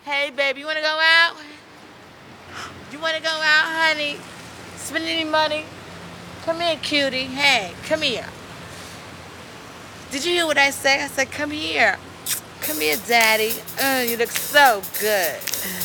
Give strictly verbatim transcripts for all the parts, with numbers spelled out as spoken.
Hey, baby, you wanna go out? You wanna go out, honey? Spend any money? Come here, cutie. Hey, come here. Did you hear what I said? I said, come here. Come here, daddy. Uh, you look so good.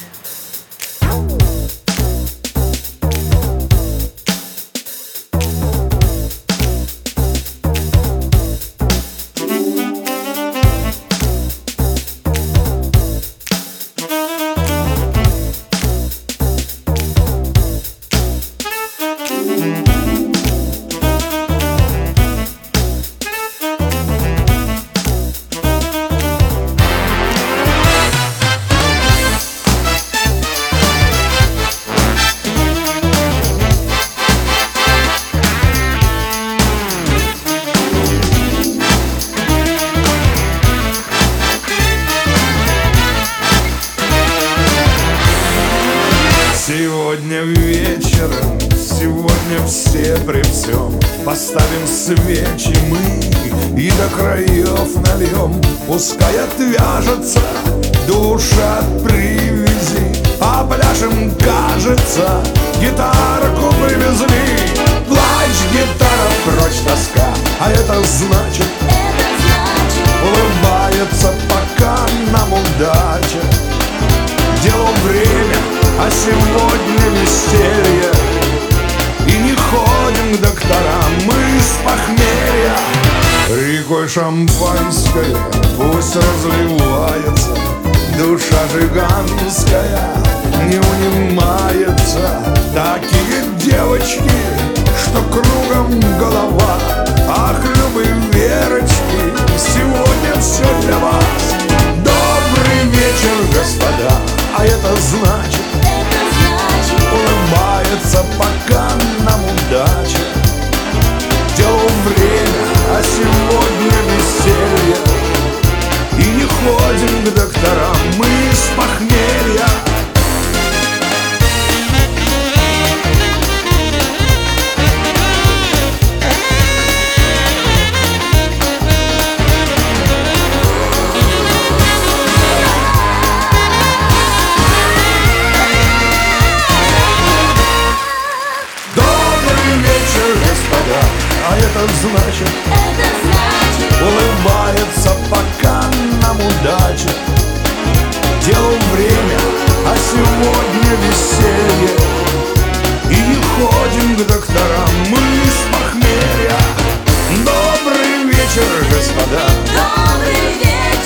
Сегодня вечером, сегодня все при всем поставим свечи мы и до краев нальем. Пускай отвяжется душа от привязи, а пляшем, кажется, гитарку привезли. Плачь, гитара, прочь тоска, а это значит, Это значит, улыбается пока нам удача. Делом время, а сегодня веселье, и не ходим к докторам мы с похмелья. Рекой шампанское пусть разливается, душа жиганская не унимается. Такие девочки, что кругом голова. Ах, любые Верочки, сегодня все для вас. Добрый вечер, господа, а это значит, это значит, улыбается пока нам удача. Делом время, а сегодня веселье, и не ходим к докторам мы с похмелья. А это значит, это значит, улыбается пока нам удача. Делом время, а сегодня веселье, и не ходим к докторам мы с похмелья. Добрый вечер, господа. добрый вечер.